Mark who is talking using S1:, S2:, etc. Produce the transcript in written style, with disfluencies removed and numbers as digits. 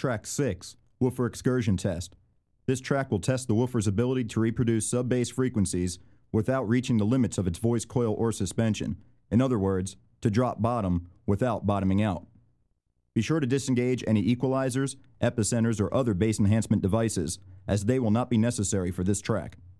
S1: Track 6, Woofer Excursion Test. This track will test the woofer's ability to reproduce sub-bass frequencies without reaching the limits of its voice coil or suspension. In other words, to drop bottom without bottoming out. Be sure to disengage any equalizers, epicenters, or other bass enhancement devices, as they will not be necessary for this track.